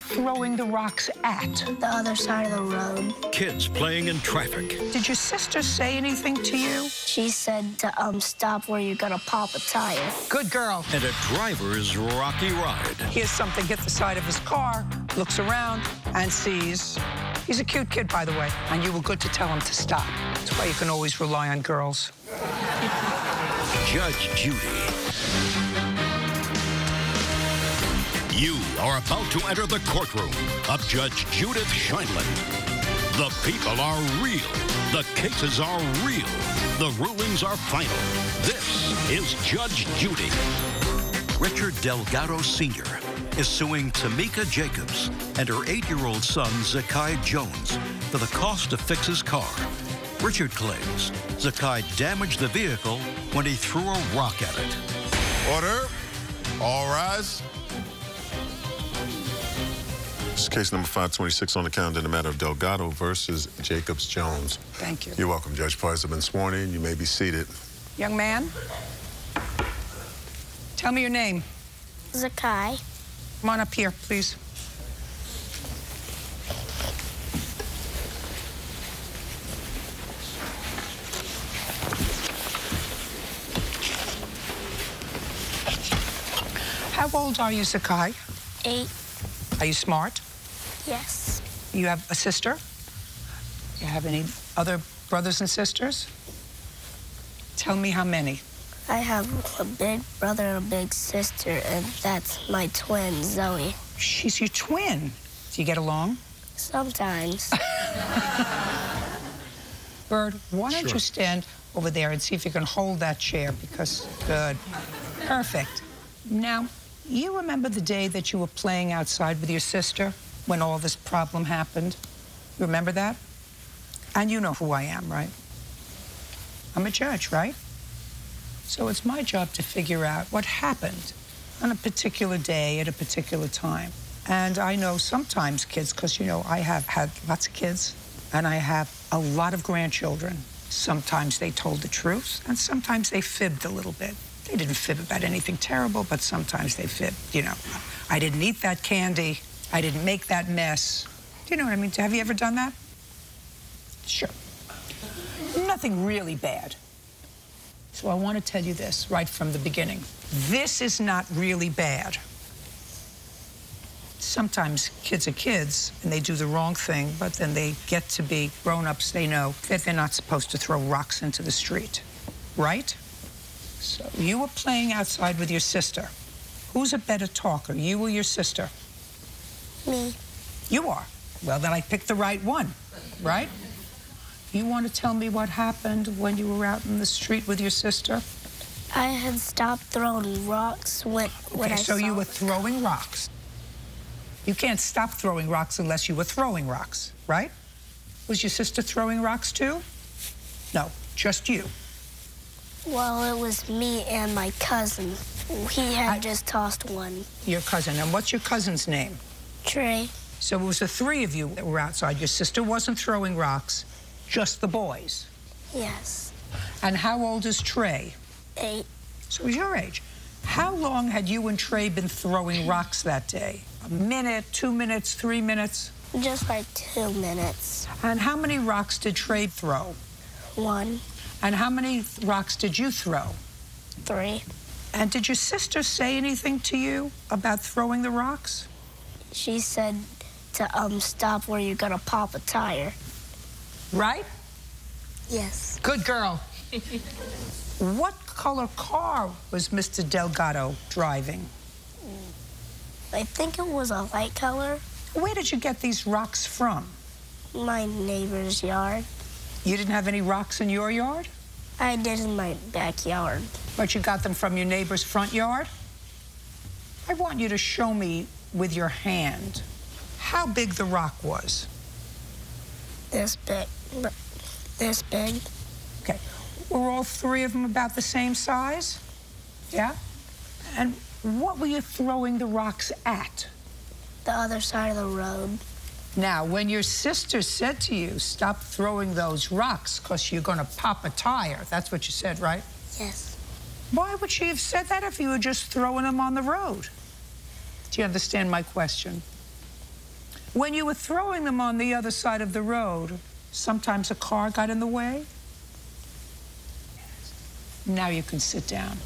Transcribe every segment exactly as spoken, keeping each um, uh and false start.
throwing the rocks at? The other side of the road. Kids playing in traffic. Did your sister say anything to you? She said to um stop where you're gonna pop a tire. Good girl. And a driver's rocky ride. Hears something hit the side of his car, looks around, and sees. He's a cute kid, by the way, and you were good to tell him to stop. That's why you can always rely on girls. Judge Judy. You are about to enter the courtroom of Judge Judith Sheindlin. The people are real. The cases are real. The rulings are final. This is Judge Judy. Richard Delgado Senior is suing Tamika Jacobs and her eight-year-old son, Zakai Jones, for the cost to fix his car. Richard claims Zakai damaged the vehicle when he threw a rock at it. Order. All rise. This is case number five twenty-six on the calendar in the matter of Delgado versus Jacobs Jones. Thank you. You're welcome, Judge. Parties have been sworn in. You may be seated. Young man, tell me your name. Zakai. Come on up here, please. How old are you, Zakai? Eight. Are you smart? Yes. You have a sister? You have any other brothers and sisters? Tell me how many. I have a big brother and a big sister, and that's my twin, Zoe. She's your twin. Do you get along? Sometimes. Bird, why don't Sure. you stand over there and see if you can hold that chair, because, good. Perfect. Now, you remember the day that you were playing outside with your sister when all this problem happened? You remember that? And you know who I am, right? I'm a judge, right? So it's my job to figure out what happened on a particular day at a particular time. And I know sometimes kids, because, you know, I have had lots of kids, and I have a lot of grandchildren. Sometimes they told the truth, and sometimes they fibbed a little bit. They didn't fib about anything terrible, but sometimes they fibbed, you know. I didn't eat that candy. I didn't make that mess. Do you know what I mean? Have you ever done that? Sure. Nothing really bad. So I want to tell you this right from the beginning. This is not really bad. Sometimes kids are kids, and they do the wrong thing, but then they get to be grown-ups. They know that they're not supposed to throw rocks into the street, right? So you were playing outside with your sister. Who's a better talker, you or your sister? Me. You are. Well, then I picked the right one, right? You want to tell me what happened when you were out in the street with your sister? I had stopped throwing rocks when, when Okay, I so saw you were it. throwing rocks. You can't stop throwing rocks unless you were throwing rocks, right? Was your sister throwing rocks too? No, just you. Well, it was me and my cousin. He had I- just tossed one. Your cousin. And what's your cousin's name? Trey. So it was the three of you that were outside. Your sister wasn't throwing rocks, just the boys. Yes. And how old is Trey? Eight. So he's your age. How long had you and Trey been throwing rocks that day? A minute, two minutes, three minutes? Just like two minutes. And how many rocks did Trey throw? One, And how many rocks did you throw? three. And did your sister say anything to you about throwing the rocks? She said to um stop where you're gonna pop a tire. Right? Yes. Good girl. What color car was Mister Delgado driving? I think it was a light color. Where did you get these rocks from? My neighbor's yard. You didn't have any rocks in your yard? I did in my backyard. But you got them from your neighbor's front yard? I want you to show me with your hand how big the rock was. This big. This big. Okay. Were all three of them about the same size? Yeah? And what were you throwing the rocks at? The other side of the road. Now, when your sister said to you, stop throwing those rocks because you're going to pop a tire, that's what you said, right? Yes. Why would she have said that if you were just throwing them on the road? Do you understand my question? When you were throwing them on the other side of the road, sometimes a car got in the way? Now you can sit down.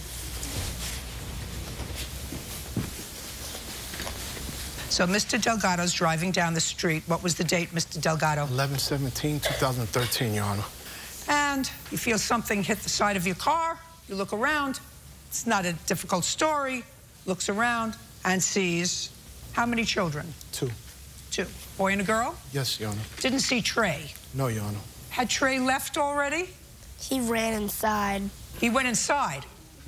So Mister Delgado's driving down the street. What was the date, Mister Delgado? eleven seventeen two thousand thirteen, Your Honor. And you feel something hit the side of your car. You look around. It's not a difficult story. Looks around and sees how many children? Two. Two. Boy and a girl? Yes, Your Honor. Didn't see Trey. No, Your Honor. Had Trey left already? He ran inside. He went inside.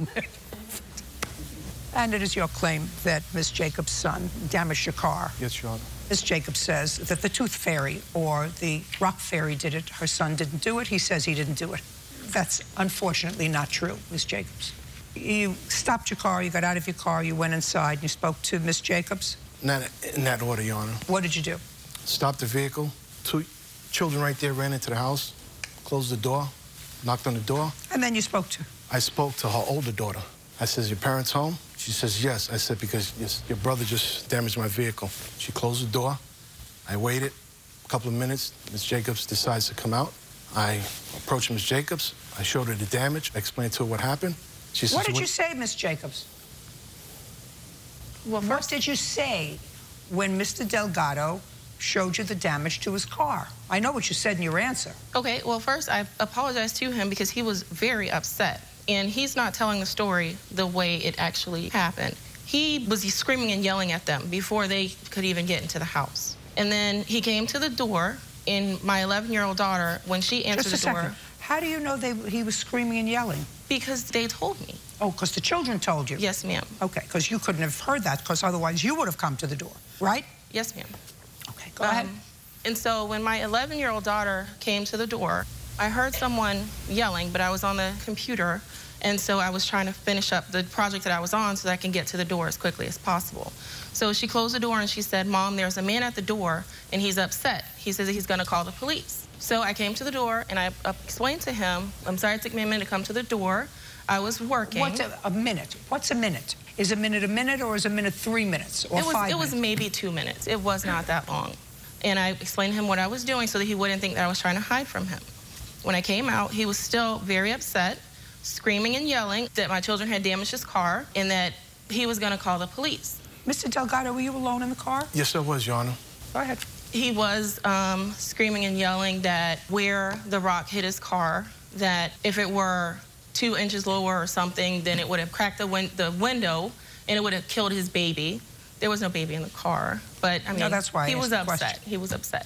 And it is your claim that Miss Jacobs' son damaged your car. Yes, Your Honor. Miss Jacobs says that the Tooth Fairy or the Rock Fairy did it. Her son didn't do it. He says he didn't do it. That's unfortunately not true, Miss Jacobs. You stopped your car, you got out of your car, you went inside, and you spoke to Miss Jacobs? Not in that order, Your Honor. What did you do? Stopped the vehicle. Two children right there ran into the house, closed the door, knocked on the door. And then you spoke to? I spoke to her older daughter. I says, your parents home? She says, yes. I said, because yes, your brother just damaged my vehicle. She closed the door. I waited a couple of minutes. Miss Jacobs decides to come out. I approached Miss Jacobs. I showed her the damage. I explained to her what happened. She says, what did you say, Miss Jacobs? Well, what did you say when Mister Delgado showed you the damage to his car? I know what you said in your answer. Okay, well, first, I apologized to him because he was very upset. And he's not telling the story the way it actually happened. He was screaming and yelling at them before they could even get into the house. And then he came to the door, and my eleven-year-old daughter, when she answered Just a the door... second. How do you know they, he was screaming and yelling? Because they told me. Oh, because the children told you? Yes, ma'am. Okay, because you couldn't have heard that, because otherwise you would have come to the door, right? Yes, ma'am. Okay, go Um, ahead. And so when my eleven-year-old daughter came to the door, I heard someone yelling, but I was on the computer, and so I was trying to finish up the project that I was on so that I can get to the door as quickly as possible. So she closed the door and she said, Mom, there's a man at the door and he's upset. He says that he's gonna call the police. So I came to the door and I explained to him, I'm sorry it took me a minute to come to the door. I was working. What's a, a minute? What's a minute? Is a minute a minute or is a minute three minutes or it was, five It minutes? was maybe two minutes. It was not that long. And I explained to him what I was doing so that he wouldn't think that I was trying to hide from him. When I came out, he was still very upset, screaming and yelling that my children had damaged his car and that he was going to call the police. Mister Delgado, were you alone in the car? Yes, I was, Your Honor. Go ahead. He was um, screaming and yelling that where the rock hit his car, that if it were two inches lower or something, then it would have cracked the, win the window and it would have killed his baby. There was no baby in the car, but I mean, No, that's why I he was asked the upset. question. He was upset.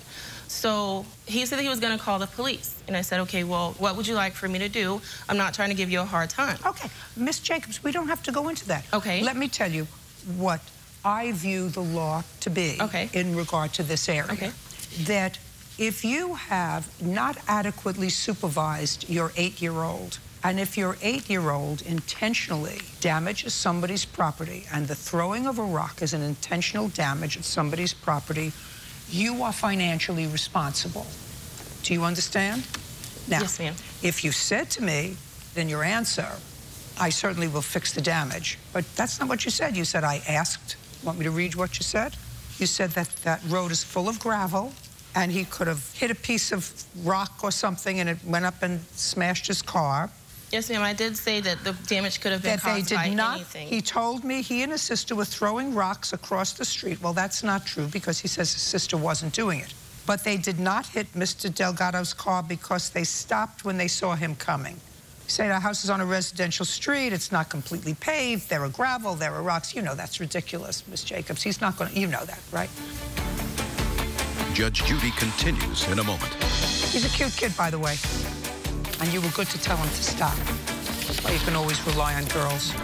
So he said that he was going to call the police. And I said, okay, well, what would you like for me to do? I'm not trying to give you a hard time. Okay, Miss Jacobs, we don't have to go into that. Okay. Let me tell you what I view the law to be Okay. in regard to this area. Okay. That if you have not adequately supervised your eight-year-old, and if your eight-year-old intentionally damages somebody's property, and the throwing of a rock is an intentional damage of somebody's property, you are financially responsible. Do you understand? Now, Yes, ma'am. if you said to me in your answer, I certainly will fix the damage, but that's not what you said. You said, I asked. Want me to read what you said? You said that that road is full of gravel, and he could have hit a piece of rock or something, and it went up and smashed his car. Yes, ma'am, I did say that the damage could have been That they caused by did not. anything. He told me he and his sister were throwing rocks across the street. Well, that's not true because he says his sister wasn't doing it. But they did not hit Mister Delgado's car because they stopped when they saw him coming. You say the house is on a residential street, it's not completely paved, there are gravel, there are rocks. You know that's ridiculous, Miss Jacobs. He's not going to, you know that, right? Judge Judy continues in a moment. He's a cute kid, by the way. And you were good to tell him to stop. That's why you can always rely on girls.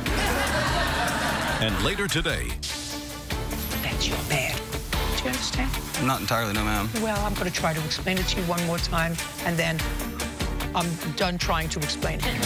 And later today, That's your man. Do you understand? Not entirely, no, ma'am. Well, I'm going to try to explain it to you one more time, and then I'm done trying to explain it.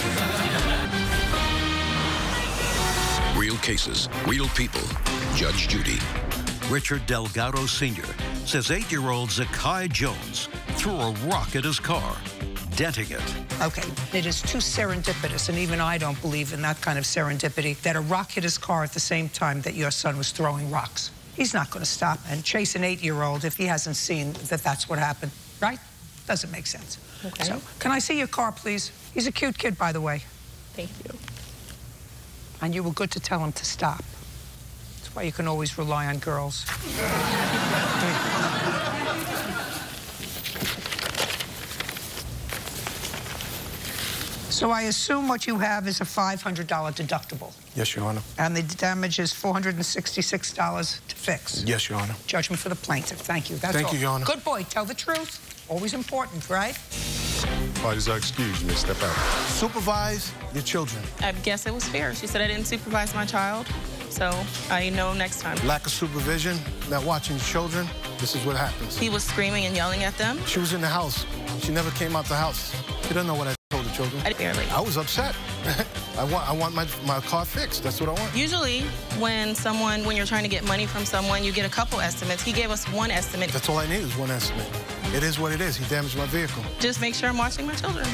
real cases, real people. Judge Judy. Richard Delgado Senior says eight-year-old Zakai Jones threw a rock at his car, denting it. Okay, it is too serendipitous, and even I don't believe in that kind of serendipity, that a rock hit his car at the same time that your son was throwing rocks. He's not going to stop and chase an eight-year-old if he hasn't seen that that's what happened, right? Doesn't make sense. Okay. So, can I see your car, please? He's a cute kid, by the way. Thank you. And you were good to tell him to stop. That's why you can always rely on girls. So I assume what you have is a five hundred dollar deductible. Yes, Your Honor. And the damage is four hundred sixty-six dollars to fix. Yes, Your Honor. Judgment for the plaintiff. Thank you. That's Thank all. you, Your Honor. Good boy. Tell the truth. Always important, right? Parties are excused. You may step out. Supervise your children. I guess it was fair. She said I didn't supervise my child, so I know next time. Lack of supervision, not watching your children, this is what happens. He was screaming and yelling at them. She was in the house. She never came out the house. She doesn't know what I told the children. I barely. I was upset. I want, I want my, my car fixed. That's what I want. Usually, when someone, when you're trying to get money from someone, you get a couple estimates. He gave us one estimate. That's all I need is one estimate. It is what it is. He damaged my vehicle. Just make sure I'm watching my children.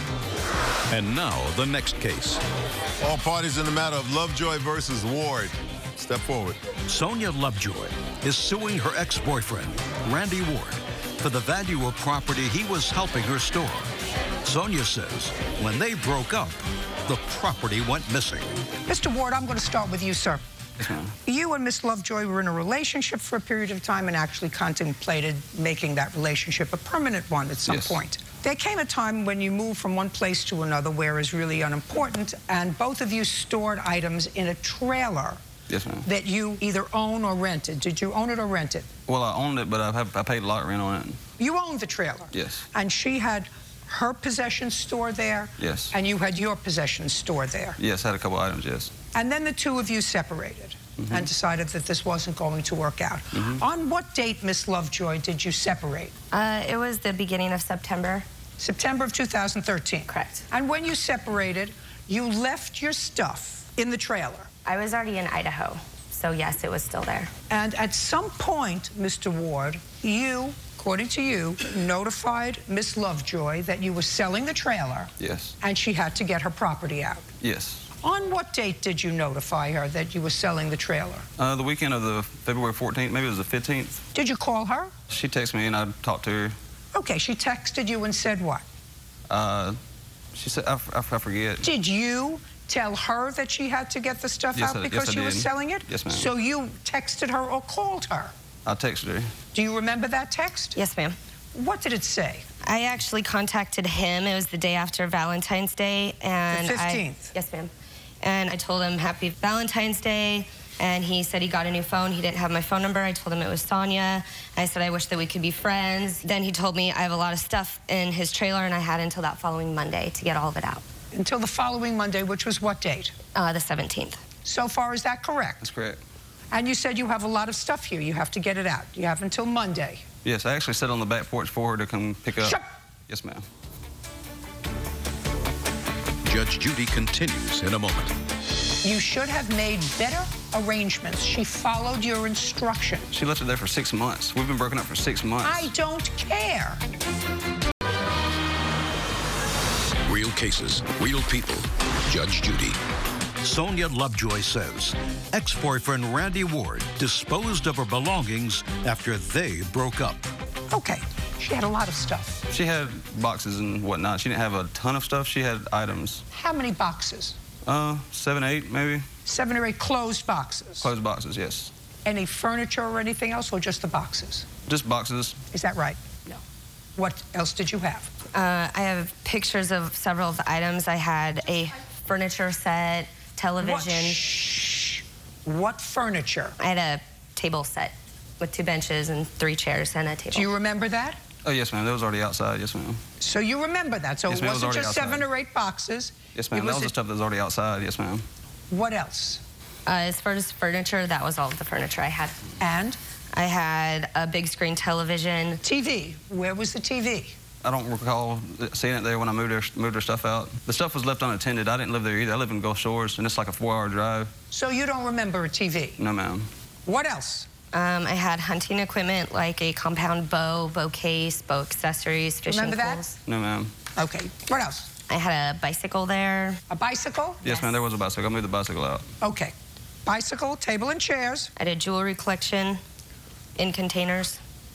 And now, the next case. All parties in the matter of Lovejoy versus Ward. Step forward. Sonia Lovejoy is suing her ex-boyfriend, Randy Ward, for the value of property he was helping her store. Sonia says when they broke up, the property went missing. Mister Ward, I'm going to start with you, sir. Yes, ma'am. You and Miss Lovejoy were in a relationship for a period of time and actually contemplated making that relationship a permanent one at some Yes. point. There came a time when you moved from one place to another where is really unimportant, and both of you stored items in a trailer Yes, ma'am. that you either own or rented. Did you own it or rent it? Well, I owned it, but I, have, I paid a lot of rent on it. You owned the trailer? Yes. And she had her possessions stored there? Yes. And you had your possessions stored there? Yes, I had a couple items, yes. And then the two of you separated Mm-hmm. and decided that this wasn't going to work out. Mm-hmm. On what date, Miss Lovejoy, did you separate? Uh, it was the beginning of September. September of two thousand thirteen? Correct. And when you separated, you left your stuff in the trailer. I was already in Idaho, so yes, it was still there. And at some point, Mister Ward, you, according to you, notified Miss Lovejoy that you were selling the trailer. Yes. And she had to get her property out. Yes. On what date did you notify her that you were selling the trailer? Uh, the weekend of the February fourteenth, maybe it was the fifteenth. Did you call her? She texted me and I talked to her. Okay, she texted you and said what? Uh, she said, I, I, I forget. Did you tell her that she had to get the stuff Yes, out I- yes, because I you were did. selling it? Yes, ma'am. So you texted her or called her? I texted her. Do you remember that text? Yes, ma'am. What did it say? I actually contacted him. It was the day after Valentine's Day, and The fifteenth? I, yes, ma'am. And I told him Happy Valentine's Day, and he said he got a new phone. He didn't have my phone number. I told him it was Sonia. I said I wish that we could be friends. Then he told me I have a lot of stuff in his trailer, and I had until that following Monday to get all of it out. Until the following Monday, which was what date? Uh, the seventeenth. So far, is that correct? That's correct. And you said you have a lot of stuff here. You have to get it out. You have until Monday. Yes, I actually sat on the back porch for her to come pick up. Shut. Yes, ma'am. Judge Judy continues in a moment. You should have made better arrangements. She followed your instructions. She left it there for six months. We've been broken up for six months. I don't care. Real cases, real people. Judge Judy. Sonia Lovejoy says ex-boyfriend Randy Ward disposed of her belongings after they broke up. Okay, she had a lot of stuff. She had boxes and whatnot. She didn't have a ton of stuff. She had items. How many boxes? Uh, seven, eight, maybe. Seven or eight closed boxes. Closed boxes, yes. Any furniture or anything else, or just the boxes? Just boxes. Is that right? No. What else did you have? Uh, I have pictures of several of the items. I had a furniture set, television. What, shh, what furniture? I had a table set with two benches and three chairs and a table. Do you remember that? Oh, yes, ma'am. That was already outside. Yes, ma'am. So you remember that. So Yes, it ma'am, it was wasn't already just outside. seven or eight boxes. Yes, ma'am. It That was a- the stuff that was already outside. Yes, ma'am. What else? Uh, as far as furniture, that was all of the furniture I had. And? I had a big screen television. T V. Where was the T V? I don't recall seeing it there when I moved her, moved her stuff out. The stuff was left unattended. I didn't live there either. I live in Gulf Shores, and it's like a four-hour drive. So you don't remember a T V? No, ma'am. What else? Um, I had hunting equipment like a compound bow, bow case, bow accessories, fishing Remember that? poles. No, ma'am. Okay. What else? I had a bicycle there. A bicycle? Yes, Yes. ma'am. There was a bicycle. I moved the bicycle out. Okay. Bicycle, table and chairs. I had a jewelry collection. in containers.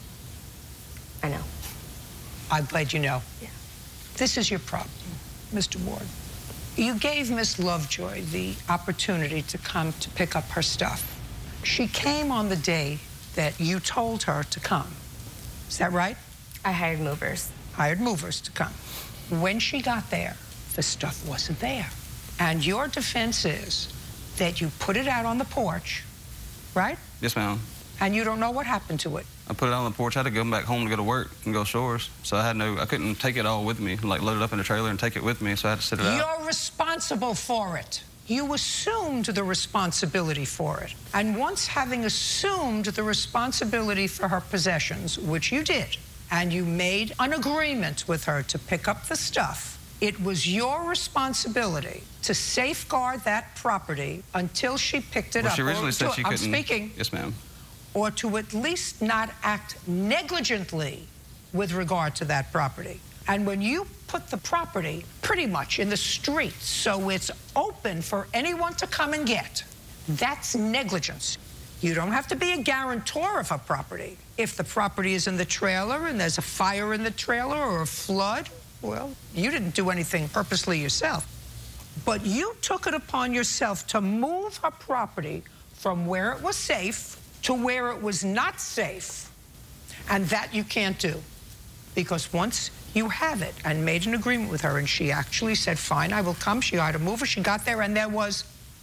I know. I'm glad you know. Yeah. This is your problem, Mister Ward. You gave Miss Lovejoy the opportunity to come to pick up her stuff. She came on the day that you told her to come. Is that right? I hired movers. Hired movers to come. When she got there, the stuff wasn't there. And your defense is that you put it out on the porch, right? Yes, ma'am. And you don't know what happened to it. I put it on the porch. I had to go back home to go to work and go shores. So I had no, I couldn't take it all with me, like load it up in a trailer and take it with me. So I had to sit it out. You're responsible for it. You assumed the responsibility for it. And once having assumed the responsibility for her possessions, which you did, and you made an agreement with her to pick up the stuff, it was your responsibility to safeguard that property until she picked it well, up. She originally or said to, she I'm couldn't. speaking. Yes, ma'am. Or to at least not act negligently with regard to that property. And when you put the property pretty much in the street so it's open for anyone to come and get, that's negligence. You don't have to be a guarantor of a property. If the property is in the trailer and there's a fire in the trailer or a flood, well, you didn't do anything purposely yourself. But you took it upon yourself to move her property from where it was safe to where it was not safe. And that you can't do. Because once you have it and made an agreement with her and she actually said, fine, I will come, she hired a mover, she got there and there was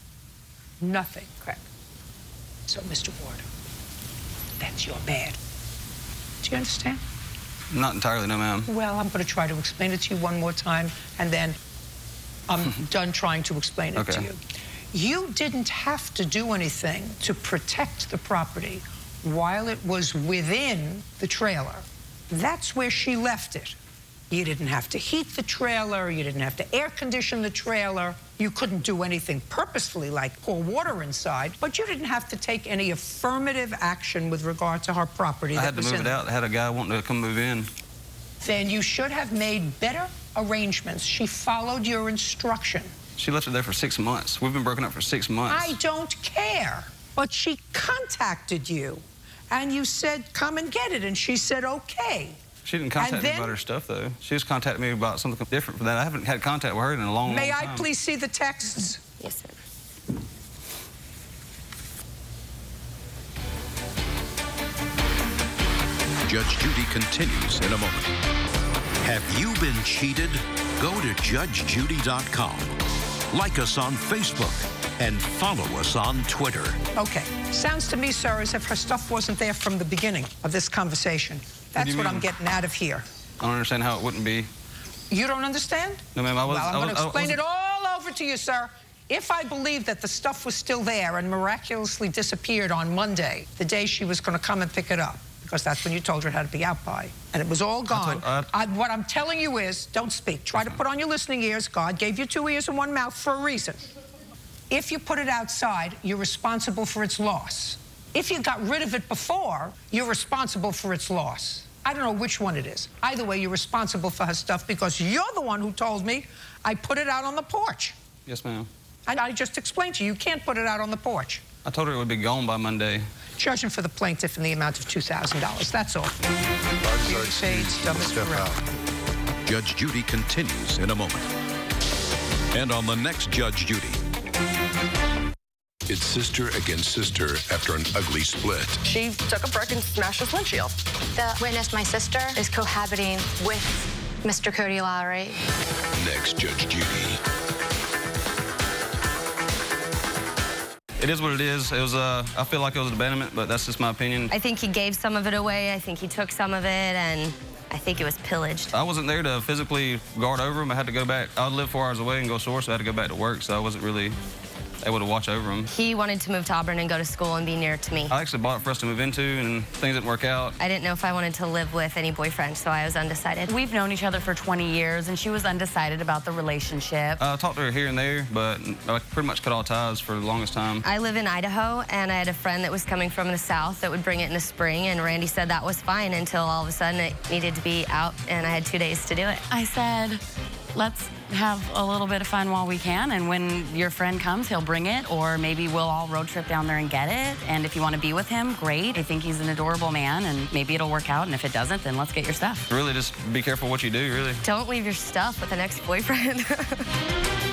nothing. Correct. So, Mister Ward, that's your bad. Do you understand? Not entirely, no, ma'am. Well, I'm going to try to explain it to you one more time, and then I'm done trying to explain it okay. to you. You didn't have to do anything to protect the property while it was within the trailer. That's where she left it. You didn't have to heat the trailer. You didn't have to air condition the trailer. You couldn't do anything purposefully like pour water inside, but you didn't have to take any affirmative action with regard to her property. I that had to was move in it out. I had a guy wanting to come move in. Then you should have made better arrangements. She followed your instruction. She left it there for six months. We've been broken up for six months. I don't care. But she contacted you, and you said, come and get it, and she said, okay. She didn't contact then, me about her stuff, though. She just contacted me about something different from that. I haven't had contact with her in a long, May long I time. please see the texts? Yes, sir. Judge Judy continues in a moment. Have you been cheated? Go to judge judy dot com. Like us on Facebook and follow us on Twitter. Okay. Sounds to me, sir, as if her stuff wasn't there from the beginning of this conversation. That's what, what mean? I'm getting out of here. I don't understand how it wouldn't be. You don't understand? No, ma'am, I was... Well, I'm I was, going to explain I it all over to you, sir. If I believed that the stuff was still there and miraculously disappeared on Monday, the day she was going to come and pick it up, because that's when you told her it had to be out by, and it was all gone. told, uh, I, what I'm telling you is, don't speak. Try to put on your listening ears. God gave you two ears and one mouth for a reason. If you put it outside, you're responsible for its loss. If you got rid of it before, you're responsible for its loss. I don't know which one it is. Either way, you're responsible for her stuff because you're the one who told me I put it out on the porch. Yes, ma'am. And I just explained to you, you can't put it out on the porch. I told her it would be gone by Monday. Judging for the plaintiff in the amount of two thousand dollars. That's all. Shades, dumb as forever. Judge Judy continues in a moment. And on the next Judge Judy. It's sister against sister after an ugly split. She took a brick and smashed his windshield. The witness, my sister, is cohabiting with Mister Cody Lowry. Next Judge Judy. It is what it is. It was, uh, I feel like it was an abandonment, but that's just my opinion. I think he gave some of it away. I think he took some of it, and I think it was pillaged. I wasn't there to physically guard over him. I had to go back. I live four hours away and go shore, so I had to go back to work, so I wasn't really able to watch over him. He wanted to move to Auburn and go to school and be near to me. I actually bought it for us to move into, and things didn't work out. I didn't know if I wanted to live with any boyfriend, so I was undecided. We've known each other for twenty years, and she was undecided about the relationship. I talked to her here and there, but I pretty much cut all ties for the longest time. I live in Idaho, and I had a friend that was coming from the south that would bring it in the spring, and Randy said that was fine until all of a sudden it needed to be out, and I had two days to do it. I said, let's have a little bit of fun while we can, and when your friend comes, he'll bring it, or maybe we'll all road trip down there and get it. And if you want to be with him, great. I think he's an adorable man, and maybe it'll work out, and if it doesn't, then let's get your stuff. Really just be careful what you do, really. Don't leave your stuff with an ex-boyfriend.